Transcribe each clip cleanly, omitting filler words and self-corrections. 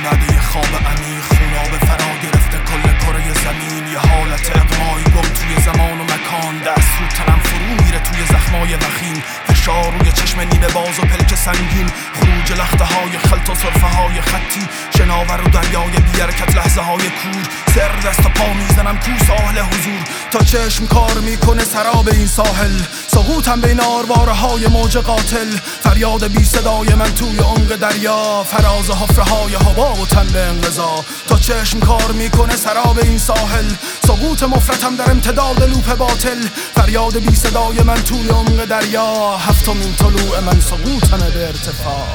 رده خواب عمیق، خوناب فرا گرفته کل کره زمین. یه حالت اغمایی گم توی زمان و مکان، دست رو تنم فرو میره توی زخمای وخیم. فشار روی چشم نیمه باز و پلک سنگین، خروج لخته های خلط و صرفه های خطی. شناور و دریای بی حرکت، لحظه های کور. سر دست و پا میزنم کو ساحل حضور، تا چشم کار میکنه سراب این ساحل. سقوطم بین آرواره های موج قاتل، فریاد بی صدای من توی عمق دریا. فراز حفره های هوا و تن به انقضا، تا چشم کار میکنه سراب این ساحل. سقوط مفرطم در امتداد لوپ باطل، فریاد بی صدای من توی عمق دریا. هفتمین طلوع من، سقوطم به ارتفاع.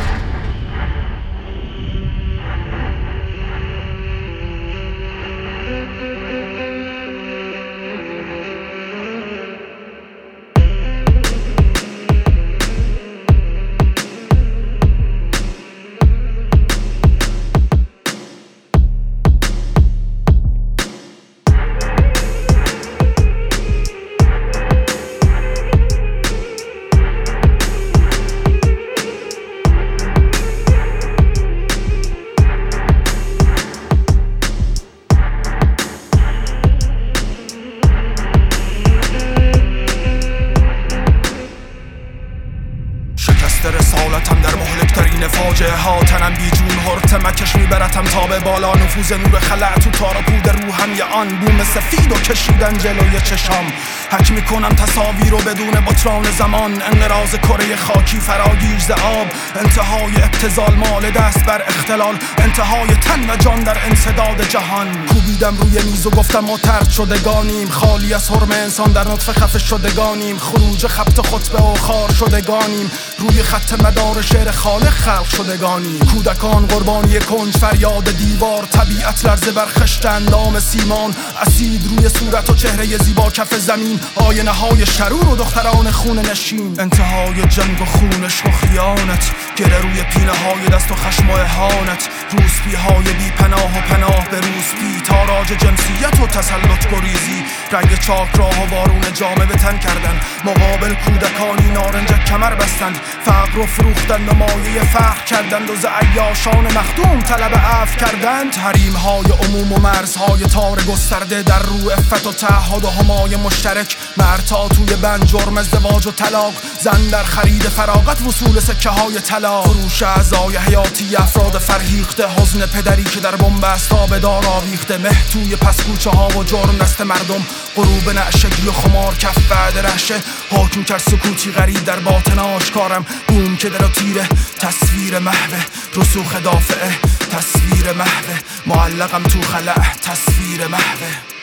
رسالتم در مهلکترین فاجعه ها، تنم بیجون هرتمکش میبرتم تا به بالا. نفوذ نور خلع تو تار و پود روحم، یه آن بوم سفید و کشیدن جلوی چشام. حک میکنم تصاویر رو بدون بطران زمان، انقراض کره خاکی فراگیر ز آب. انتهای ابتذال مال دست بر اختلال، انتهای تن و جان در انسداد جهان. کوبیدم روی میز و گفتم ما طرد شدگانیم، خالی از حرم انسان در نطفه خفه شدگانیم. خروج خبط خطبه و خار شدگانیم، روی خط مدار شعر خالق خلق شدگانیم. کودکان قربانی کنج فریاد دیوار، طبیعت لرزه بر خشت اندام سیمان. اسید روی صورت و چهره زیبا کف زمین، آینه های شرور و دختران خون نشین. انتهای جنگ و خون، عشق و خیانت، گره روی پینه های دست و خشم و اهانت. روسپی های بی پناه و پناه به روسپی، تاراج جنسیت و تسلط گریزی. رنگ چاک راه و وارون جامه به تن کردن، مقابل کودکانی نارنجک کمر بستند. فقر و فروختند و مایه فخر کردند، و ز عیاشان مخدوم طلب عفو کردند. حریم های عموم و مرزهای تار گسترده، در رو عفت و تعهد و همای مشترک. مرتا توی بند، جرم ازدواج و طلاق. زن در خرید فراغت، وصول سکه های طلا. فروش اعضای حیاتی افراد فرهیخته، حزن پدری که در بنبست آبدار آویخته. مه توی پس کوچه ها و جرم دست مردم، غروب نعشگی و خمار کف بعد رهشه. حکم کرد سکوتی غریب در باطن آشکارم، بوم که در و تیره. تصویر محوه، رسوخ دافعه. تصویر محوه، معلقم تو خلع. تصویر محوه.